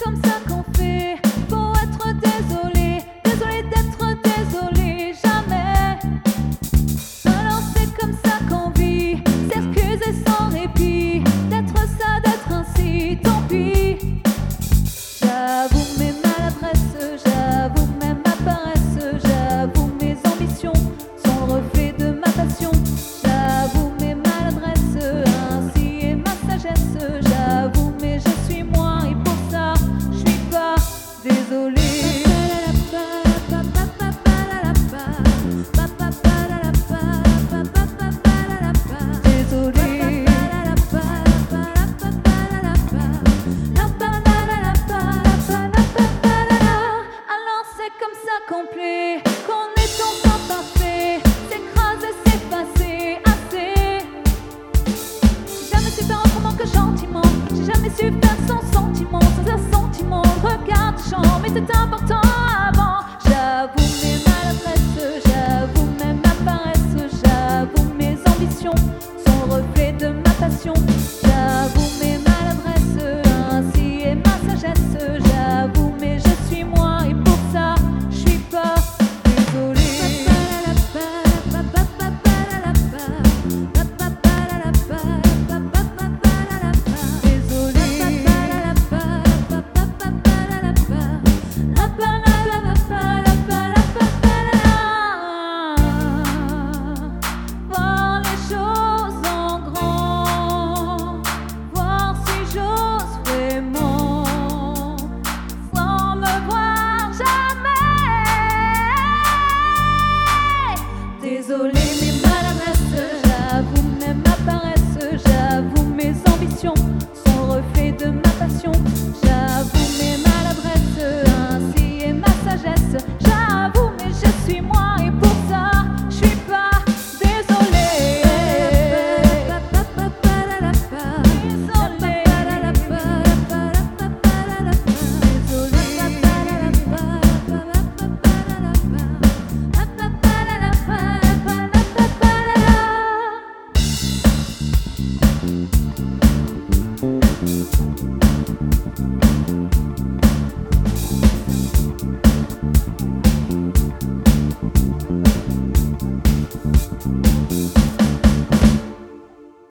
comme ça qu'on fait. Faut être désolé, désolé d'être désolé, jamais. Alors c'est comme ça qu'on vit, s'excuser sans répit, d'être ça, d'être ainsi, tant pis. J'avoue mes maladresses, j'avoue même ma paresse, j'avoue mes ambitions sont le reflet de ma passion. J'avoue mes maladresses, ainsi est ma sagesse. J'avoue mais je suis moi et pour ça je suis pas désolée. Complet, qu'on est enfin parfait, s'écraser, s'effacer, assez. J'ai jamais su faire autrement que gentiment, j'ai jamais su faire sans sentiment, sans un sentiment, le regard du chant, mais c'est important avant. J'avoue mes maladresses, j'avoue même ma paresse, j'avoue mes ambitions sont le reflet de ma passion. J'avoue mes maladresses, ainsi est ma sagesse. J'avoue mais je suis moi et pour ça pas désolée. Voir les choses en grand, voir si j'ose vraiment, sans me voir jamais. Désolée mes maladresses, j'avoue même ma paresse, j'avoue mes ambitions sont le reflet de ma passion.